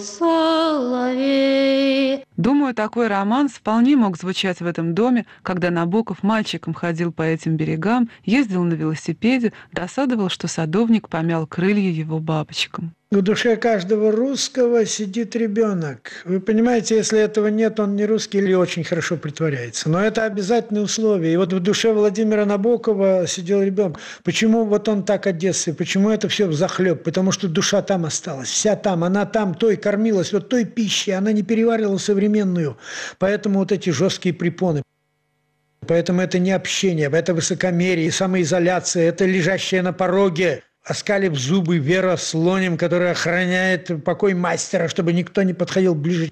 Speaker 11: соловей.
Speaker 5: Думаю, такой романс вполне мог звучать в этом доме, когда Набоков мальчиком ходил по этим берегам, ездил на велосипеде, досадовал, что садовник помял крылья его бабочкам.
Speaker 7: В душе каждого русского сидит ребенок. Вы понимаете, если этого нет, он не русский или очень хорошо притворяется. Но это обязательное условие. И вот в душе Владимира Набокова сидел ребенок. Почему вот он так одессы? Почему это все взахлеб? Потому что душа там осталась, вся там. Она там той кормилась, вот той пищей. Она не переваривала современную. Поэтому вот эти жесткие препоны. Поэтому это не общение, это высокомерие, самоизоляция, это лежащее на пороге, оскалив зубы, вера слонем, которая охраняет покой мастера, чтобы никто не подходил ближе.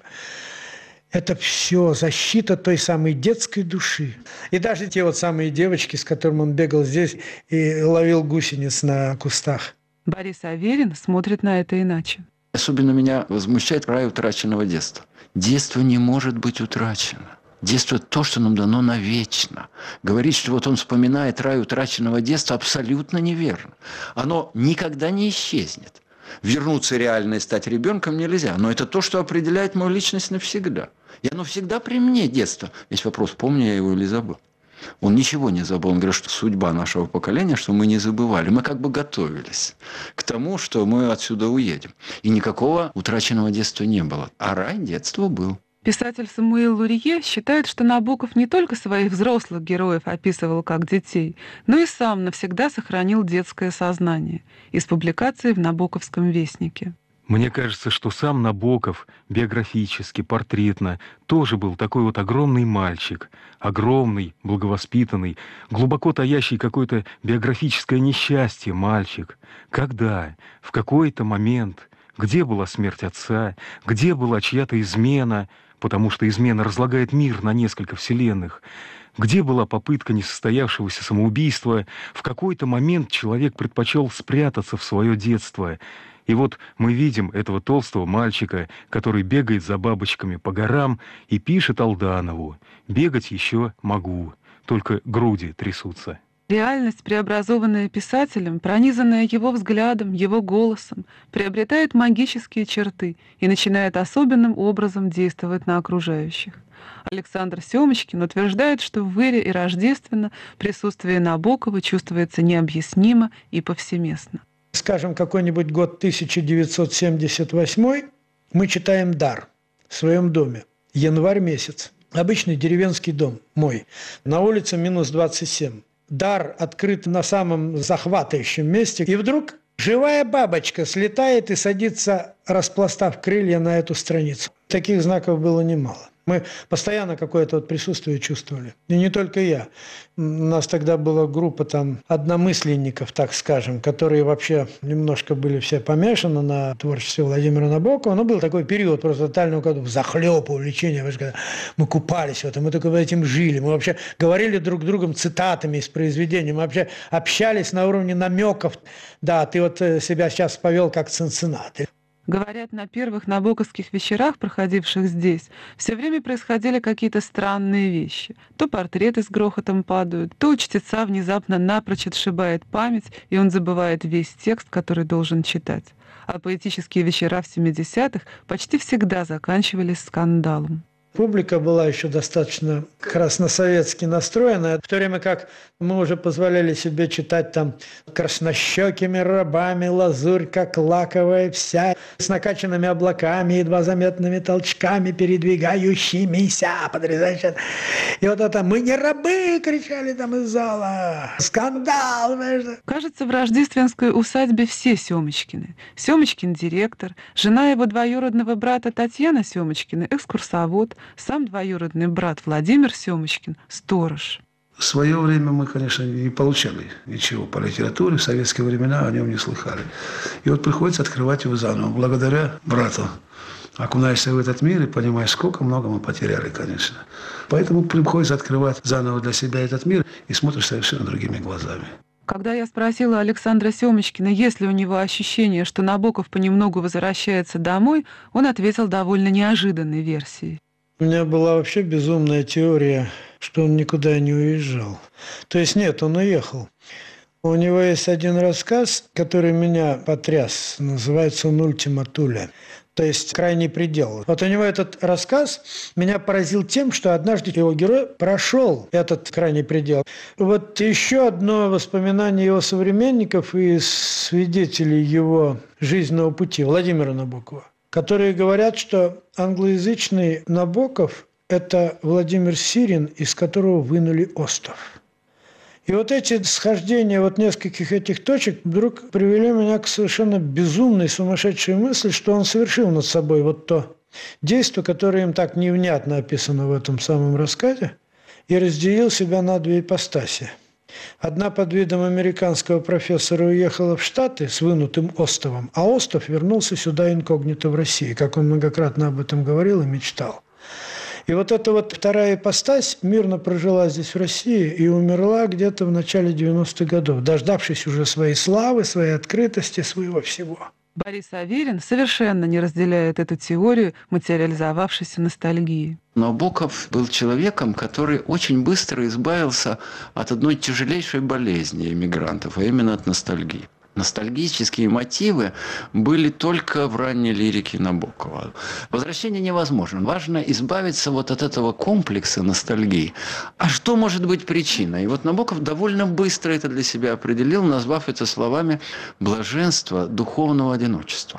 Speaker 7: Это все защита той самой детской души. И даже те вот самые девочки, с которыми он бегал здесь и ловил гусениц на кустах.
Speaker 5: Борис Аверин смотрит на это иначе.
Speaker 8: Особенно меня возмущает рай утраченного детства. Детство не может быть утрачено. Детство – то, что нам дано навечно. Говорить, что вот он вспоминает рай утраченного детства, абсолютно неверно. Оно никогда не исчезнет. Вернуться реально и стать ребенком нельзя. Но это то, что определяет мою личность навсегда. И оно всегда при мне, детство. Есть вопрос, помню я его или забыл. Он ничего не забыл. Он говорит, что судьба нашего поколения, что мы не забывали. Мы как бы готовились к тому, что мы отсюда уедем. И никакого утраченного детства не было. А рай детства был.
Speaker 5: Писатель Самуил Лурье считает, что Набоков не только своих взрослых героев описывал как детей, но и сам навсегда сохранил детское сознание. Из публикации в Набоковском вестнике.
Speaker 9: Мне кажется, что сам Набоков биографически, портретно тоже был такой вот огромный мальчик, огромный, благовоспитанный, глубоко таящий какое-то биографическое несчастье мальчик. Когда, в какой-то момент, где была смерть отца, где была чья-то измена, потому что измена разлагает мир на несколько вселенных, где была попытка несостоявшегося самоубийства, в какой-то момент человек предпочел спрятаться в свое детство. И вот мы видим этого толстого мальчика, который бегает за бабочками по горам и пишет Алданову: «Бегать еще могу, только груди трясутся».
Speaker 5: Реальность, преобразованная писателем, пронизанная его взглядом, его голосом, приобретает магические черты и начинает особенным образом действовать на окружающих. Александр Семочкин утверждает, что в «Выре» и «Рождественно» присутствие Набокова чувствуется необъяснимо и повсеместно.
Speaker 7: Скажем, какой-нибудь год тысяча девятьсот семьдесят восьмой, мы читаем «Дар» в своем доме. Январь месяц. Обычный деревенский дом мой. На улице минус двадцать семь. «Дар» открыт на самом захватывающем месте. И вдруг живая бабочка слетает и садится, распластав крылья на эту страницу. Таких знаков было немало. Мы постоянно какое-то вот присутствие чувствовали. И не только я. У нас тогда была группа там одномысленников, так скажем, которые вообще немножко были все помешаны на творчестве Владимира Набокова. Но был такой период просто тотального года захлёпа, увлечения. Когда мы купались в этом, мы только этим жили. Мы вообще говорили друг другом цитатами из произведений. Мы вообще общались на уровне намеков. Да, ты вот себя сейчас повел как Цинциннат.
Speaker 5: Говорят, на первых набоковских вечерах, проходивших здесь, все время происходили какие-то странные вещи. То портреты с грохотом падают, то у чтеца внезапно напрочь отшибает память, и он забывает весь текст, который должен читать. А поэтические вечера в семидесятых почти всегда заканчивались скандалом.
Speaker 7: Публика была еще достаточно красносоветски настроена, в то время как мы уже позволяли себе читать там краснощекими рабами, лазурь как лаковая вся, с накачанными облаками, едва заметными толчками, передвигающимися, подрезающими. И вот это «мы не рабы!» кричали там из зала. Скандал!
Speaker 5: Кажется, в рождественской усадьбе все Семочкины. Семочкин – директор, жена его двоюродного брата Татьяна Семочкина – экскурсовод, сам двоюродный брат Владимир Семочкин – сторож.
Speaker 12: В свое время мы, конечно, не получали ничего по литературе, в советские времена о нем не слыхали. И вот приходится открывать его заново, благодаря брату. Окунаешься в этот мир и понимаешь, сколько много мы потеряли, конечно. Поэтому приходится открывать заново для себя этот мир и смотришь совершенно другими глазами.
Speaker 5: Когда я спросила Александра Семочкина, есть ли у него ощущение, что Набоков понемногу возвращается домой, он ответил довольно неожиданной версией.
Speaker 7: У меня была вообще безумная теория, что он никуда не уезжал. То есть нет, он уехал. У него есть один рассказ, который меня потряс. Называется он «Ультима Туле», то есть «Крайний предел». Вот у него этот рассказ меня поразил тем, что однажды его герой прошел этот крайний предел. Вот еще одно воспоминание его современников и свидетелей его жизненного пути Владимира Набокова, которые говорят, что англоязычный Набоков – это Владимир Сирин, из которого вынули остров. И вот эти схождения вот нескольких этих точек вдруг привели меня к совершенно безумной, сумасшедшей мысли, что он совершил над собой вот то действие, которое им так невнятно описано в этом самом рассказе, и разделил себя на две ипостаси. Одна под видом американского профессора уехала в Штаты с вынутым островом, а остров вернулся сюда инкогнито в Россию, как он многократно об этом говорил и мечтал. И вот эта вот вторая ипостась мирно прожила здесь, в России, и умерла где-то в начале девяностых годов, дождавшись уже своей славы, своей открытости, своего всего.
Speaker 5: Борис Аверин совершенно не разделяет эту теорию материализовавшейся ностальгии.
Speaker 8: Набоков был человеком, который очень быстро избавился от одной тяжелейшей болезни эмигрантов, а именно от ностальгии. Ностальгические мотивы были только в ранней лирике Набокова. Возвращение невозможно. Важно избавиться вот от этого комплекса ностальгии. А что может быть причиной? И вот Набоков довольно быстро это для себя определил, назвав это словами «блаженство духовного одиночества».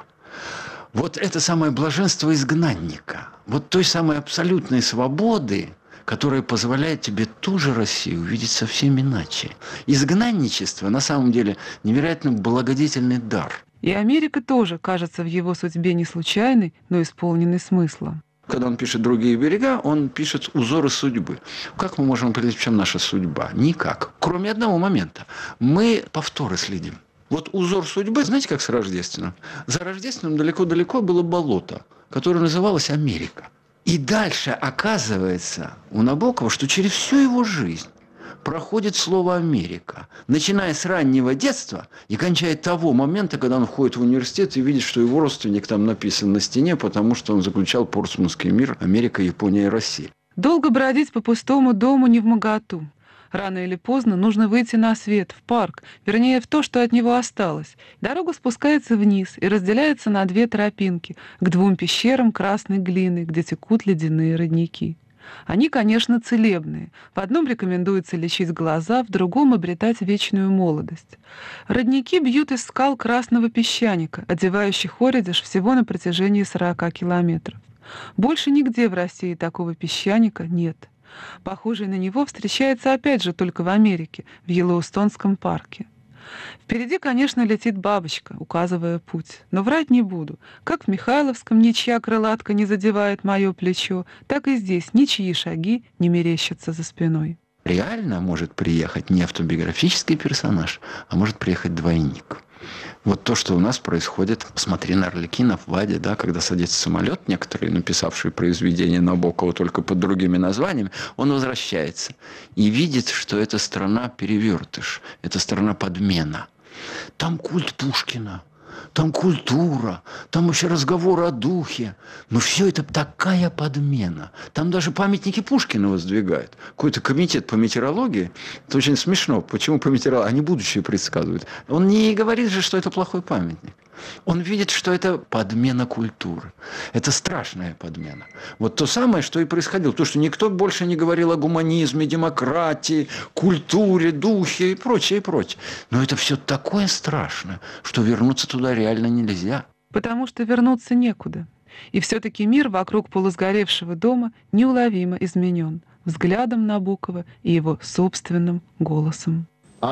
Speaker 8: Вот это самое блаженство изгнанника, вот той самой абсолютной свободы, которая позволяет тебе ту же Россию увидеть совсем иначе. Изгнанничество, на самом деле, невероятно благодетельный дар.
Speaker 5: И Америка тоже кажется в его судьбе не случайной, но исполненной смысла.
Speaker 8: Когда он пишет «Другие берега», он пишет «Узоры судьбы». Как мы можем определить, в чем наша судьба? Никак. Кроме одного момента. Мы повторы следим. Вот узор судьбы, знаете, как с Рождественным? За Рождественным далеко-далеко было болото, которое называлось Америка. И дальше оказывается у Набокова, что через всю его жизнь проходит слово «Америка», начиная с раннего детства и кончая того момента, когда он входит в университет и видит, что его родственник там написан на стене, потому что он заключал Портсмутский мир «Америка, Япония и Россия».
Speaker 5: Долго бродить по пустому дому невмоготу. Рано или поздно нужно выйти на свет, в парк, вернее, в то, что от него осталось. Дорога спускается вниз и разделяется на две тропинки, к двум пещерам красной глины, где текут ледяные родники. Они, конечно, целебные. В одном рекомендуется лечить глаза, в другом — обретать вечную молодость. Родники бьют из скал красного песчаника, одевающих Оридиш всего на протяжении сорока километров. Больше нигде в России такого песчаника нет. Похожий на него встречается опять же только в Америке, в Йеллоустонском парке. Впереди, конечно, летит бабочка, указывая путь. Но врать не буду. Как в Михайловском ничья крылатка не задевает мое плечо, так и здесь ничьи шаги не мерещатся за спиной.
Speaker 8: Реально может приехать не автобиографический персонаж, а может приехать двойник. Вот то, что у нас происходит, посмотри на Арлекина в Ваде, да, когда садится самолет, некоторые, написавшие произведения Набокова только под другими названиями, он возвращается и видит, что это страна-перевертыш, это страна-подмена. Там культ Пушкина, там культура, там вообще разговоры о духе. Но все это такая подмена. Там даже памятники Пушкина воздвигают. Какой-то комитет по метеорологии. Это очень смешно. Почему по метеорологии? Они будущее предсказывают. Он не говорит же, что это плохой памятник. Он видит, что это подмена культуры. Это страшная подмена. Вот то самое, что и происходило. То, что никто больше не говорил о гуманизме, демократии, культуре, духе и прочее, и прочее. Но это все такое страшное, что вернуться туда реально нельзя.
Speaker 5: Потому что вернуться некуда. И все-таки мир вокруг полусгоревшего дома неуловимо изменен взглядом Набокова и его собственным голосом.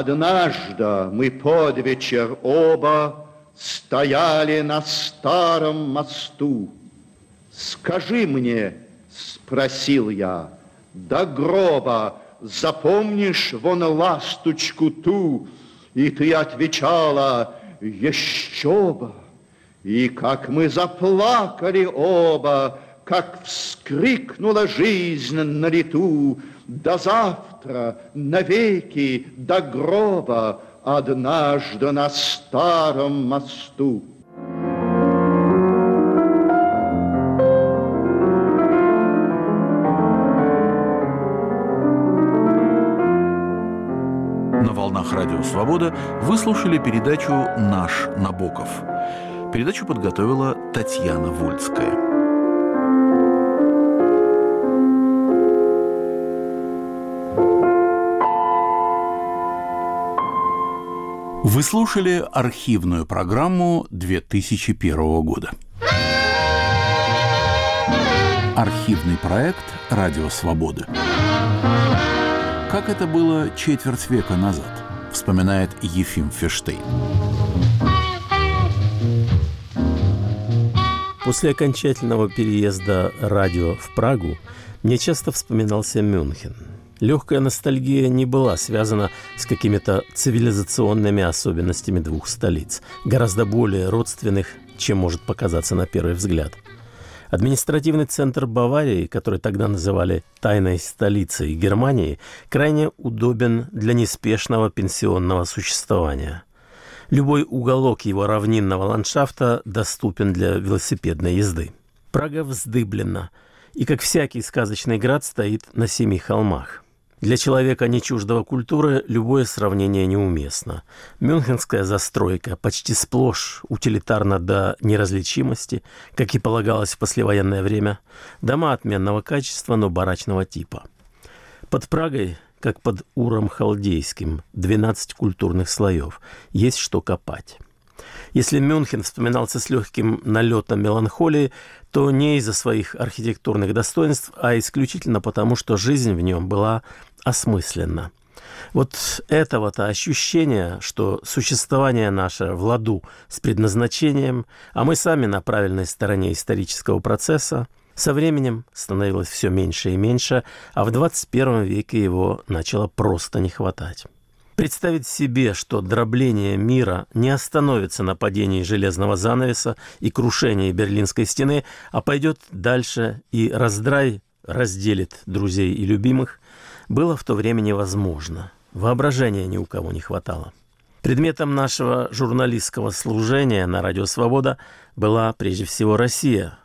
Speaker 13: Однажды мы под вечер оба стояли на старом мосту. «Скажи мне, — спросил я, — до гроба запомнишь вон ласточку ту?» И ты отвечала: «Еще бы!» И как мы заплакали оба, как вскрикнула жизнь на лету: «До завтра, навеки, до гроба, однажды на старом мосту».
Speaker 1: На волнах радио Радио «Свобода» вы слушали передачу «Наш Набоков». Передачу подготовила Татьяна Вольская. Вы слушали архивную программу две тысячи первого года. Архивный проект «Радио Свобода». Как это было четверть века назад, вспоминает Ефим Ферштейн.
Speaker 14: После окончательного переезда радио в Прагу мне часто вспоминался Мюнхен. Легкая ностальгия не была связана с какими-то цивилизационными особенностями двух столиц, гораздо более родственных, чем может показаться на первый взгляд. Административный центр Баварии, который тогда называли «тайной столицей Германии», крайне удобен для неспешного пенсионного существования. Любой уголок его равнинного ландшафта доступен для велосипедной езды. Прага вздыблена, и, как всякий сказочный град, стоит на семи холмах. Для человека, не чуждого культуры, любое сравнение неуместно. Мюнхенская застройка почти сплошь утилитарна до неразличимости, как и полагалось в послевоенное время. Дома отменного качества, но барачного типа. Под Прагой, как под Уром Халдейским, двенадцать культурных слоев. Есть что копать. Если Мюнхен вспоминался с легким налетом меланхолии, то не из-за своих архитектурных достоинств, а исключительно потому, что жизнь в нем была осмысленна. Вот этого-то ощущения, что существование наше в ладу с предназначением, а мы сами на правильной стороне исторического процесса, со временем становилось все меньше и меньше, а в двадцать первом веке его начало просто не хватать. Представить себе, что дробление мира не остановится на падении железного занавеса и крушении Берлинской стены, а пойдет дальше и раздрай разделит друзей и любимых, было в то время невозможно. Воображения ни у кого не хватало. Предметом нашего журналистского служения на Радио Свобода была прежде всего Россия.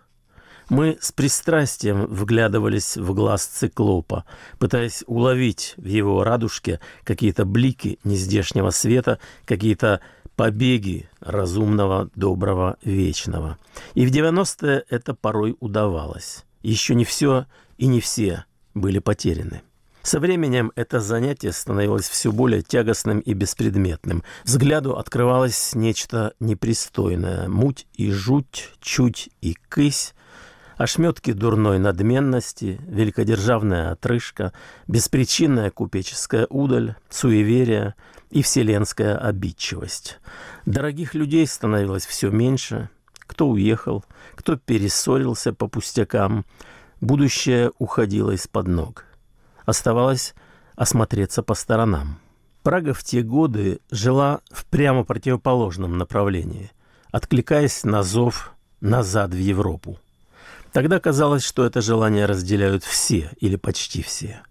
Speaker 14: Мы с пристрастием вглядывались в глаз циклопа, пытаясь уловить в его радужке какие-то блики нездешнего света, какие-то побеги разумного, доброго, вечного. И в девяностые это порой удавалось. Еще не все и не все были потеряны. Со временем это занятие становилось все более тягостным и беспредметным. Взгляду открывалось нечто непристойное. Муть и жуть, чуть и кысь, ошметки дурной надменности, великодержавная отрыжка, беспричинная купеческая удаль, суеверие и вселенская обидчивость. Дорогих людей становилось все меньше. Кто уехал, кто перессорился по пустякам. Будущее уходило из-под ног. Оставалось осмотреться по сторонам. Прага в те годы жила в прямо противоположном направлении, откликаясь на зов назад в Европу. Тогда казалось, что это желание разделяют все или почти все.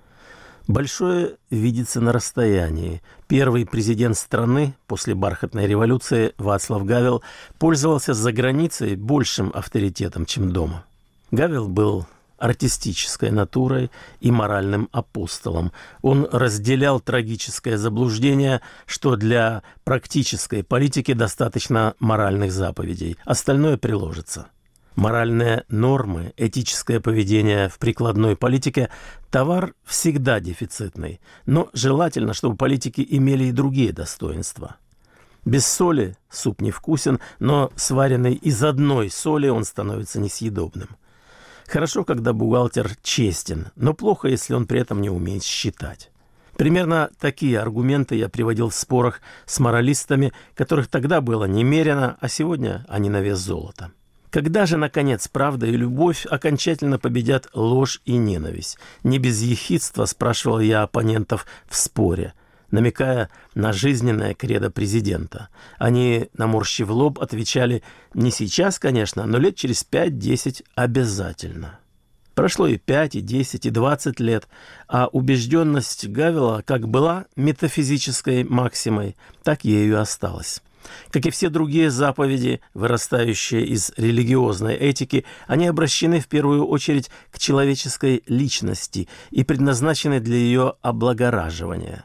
Speaker 14: Большое видится на расстоянии. Первый президент страны после бархатной революции Вацлав Гавел пользовался за границей большим авторитетом, чем дома. Гавел был артистической натурой и моральным апостолом. Он разделял трагическое заблуждение, что для практической политики достаточно моральных заповедей, остальное приложится. Моральные нормы, этическое поведение в прикладной политике – товар всегда дефицитный, но желательно, чтобы политики имели и другие достоинства. Без соли суп невкусен, но сваренный из одной соли он становится несъедобным. Хорошо, когда бухгалтер честен, но плохо, если он при этом не умеет считать. Примерно такие аргументы я приводил в спорах с моралистами, которых тогда было немерено, а сегодня они на вес золота. Когда же, наконец, правда и любовь окончательно победят ложь и ненависть? Не без ехидства спрашивал я оппонентов в споре, намекая на жизненное кредо президента. Они, наморщив лоб, отвечали: не сейчас, конечно, но лет через пять-десять обязательно. Прошло и пять, и десять, и двадцать лет, а убежденность Гавела как была метафизической максимой, так ею и осталась. Как и все другие заповеди, вырастающие из религиозной этики, они обращены в первую очередь к человеческой личности и предназначены для ее облагораживания.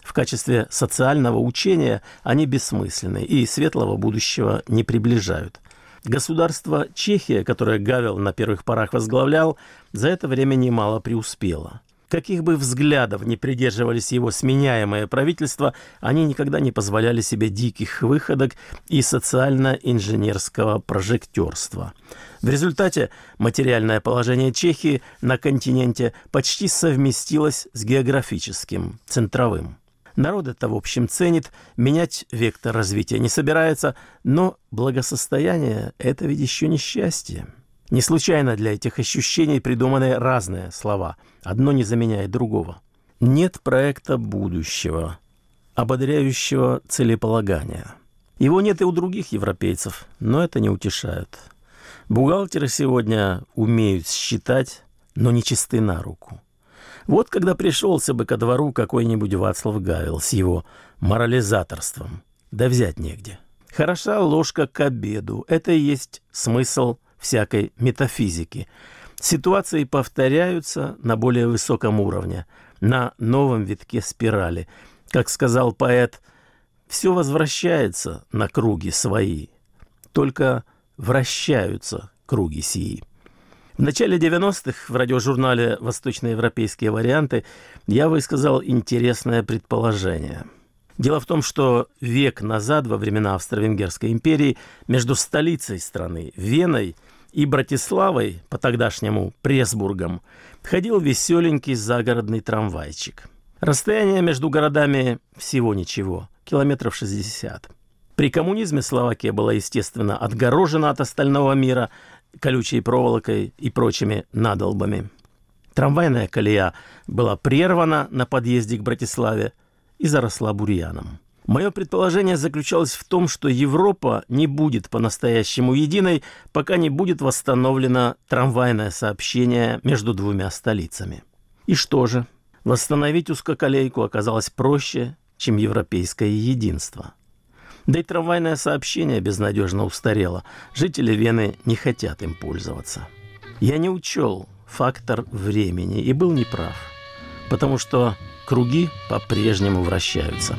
Speaker 14: В качестве социального учения они бессмысленны и светлого будущего не приближают. Государство Чехия, которое Гавел на первых порах возглавлял, за это время немало преуспело. Каких бы взглядов ни придерживались его сменяемые правительства, они никогда не позволяли себе диких выходок и социально-инженерского прожектерства. В результате материальное положение Чехии на континенте почти совместилось с географическим, центровым. Народ это, в общем, ценит, менять вектор развития не собирается, но благосостояние – это ведь еще не счастье. Не случайно для этих ощущений придуманы разные слова. Одно не заменяет другого. Нет проекта будущего, ободряющего целеполагания. Его нет и у других европейцев, но это не утешает. Бухгалтеры сегодня умеют считать, но не чисты на руку. Вот когда пришелся бы ко двору какой-нибудь Вацлав Гавел с его морализаторством, да взять негде. Хороша ложка к обеду. Это и есть смысл всякой метафизики. Ситуации повторяются на более высоком уровне, на новом витке спирали. Как сказал поэт, все возвращается на круги свои, только вращаются круги сии. В начале девяностых в радиожурнале «Восточноевропейские варианты» я высказал интересное предположение. Дело в том, что век назад, во времена Австро-Венгерской империи, между столицей страны, Веной, и Братиславой, по-тогдашнему Пресбургом, ходил веселенький загородный трамвайчик. Расстояние между городами всего ничего, километров шестьдесят. При коммунизме Словакия была, естественно, отгорожена от остального мира колючей проволокой и прочими надолбами. Трамвайная колея была прервана на подъезде к Братиславе и заросла бурьяном. Мое предположение заключалось в том, что Европа не будет по-настоящему единой, пока не будет восстановлено трамвайное сообщение между двумя столицами. И что же? Восстановить узкоколейку оказалось проще, чем европейское единство. Да и трамвайное сообщение безнадежно устарело. Жители Вены не хотят им пользоваться. Я не учел фактор времени и был неправ, потому что круги по-прежнему вращаются.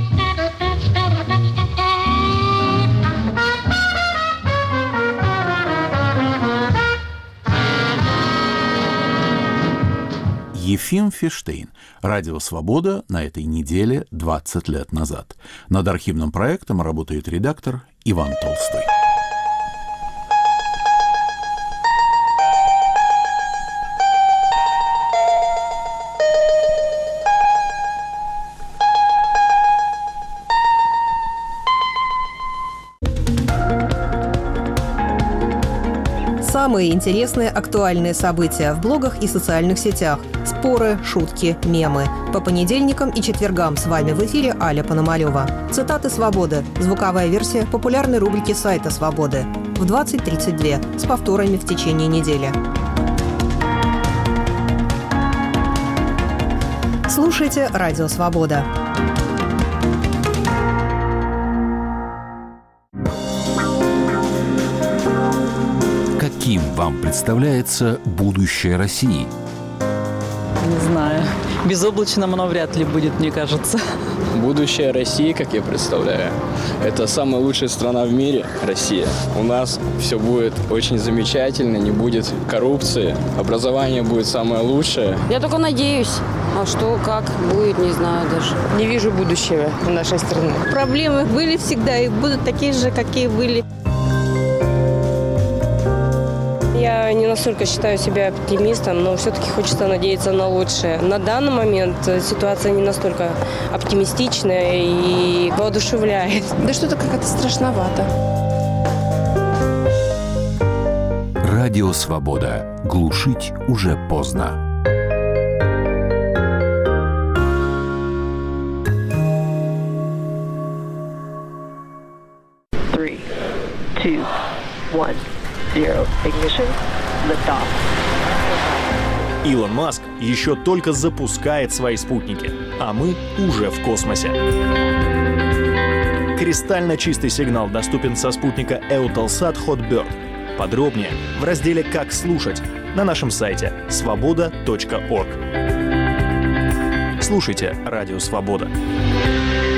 Speaker 1: Ефим Фиштейн. Радио «Свобода» на этой неделе двадцать лет назад. Над архивным проектом работает редактор Иван Толстой.
Speaker 15: Самые интересные актуальные события в блогах и социальных сетях. Споры, шутки, мемы. По понедельникам и четвергам с вами в эфире Аля Пономарёва. Цитаты «Свободы». Звуковая версия популярной рубрики сайта «Свободы». В двадцать тридцать два с повторами в течение недели. Слушайте «Радио Свобода».
Speaker 1: Каким вам представляется будущее России?
Speaker 16: Не знаю. Безоблачным оно вряд ли будет, мне кажется.
Speaker 17: Будущее России, как я представляю, это самая лучшая страна в мире, Россия. У нас все будет очень замечательно, не будет коррупции, образование будет самое лучшее.
Speaker 18: Я только надеюсь. А что, как будет, не знаю даже.
Speaker 19: Не вижу будущего в нашей стране.
Speaker 20: Проблемы были всегда и будут такие же, какие были.
Speaker 4: Я не настолько считаю себя оптимистом, но все-таки хочется надеяться на лучшее. На данный момент ситуация не настолько оптимистичная и воодушевляет.
Speaker 19: Да что-то как-то страшновато.
Speaker 1: Радио «Свобода». Глушить уже поздно.
Speaker 21: Three, two, one. Zero. Ignition. Liftoff.
Speaker 22: Илон Маск еще только запускает свои спутники, а мы уже в космосе. Кристально чистый сигнал доступен со спутника Eutelsat Hotbird. Подробнее в разделе «Как слушать» на нашем сайте свобода точка орг. Слушайте «Радио Свобода».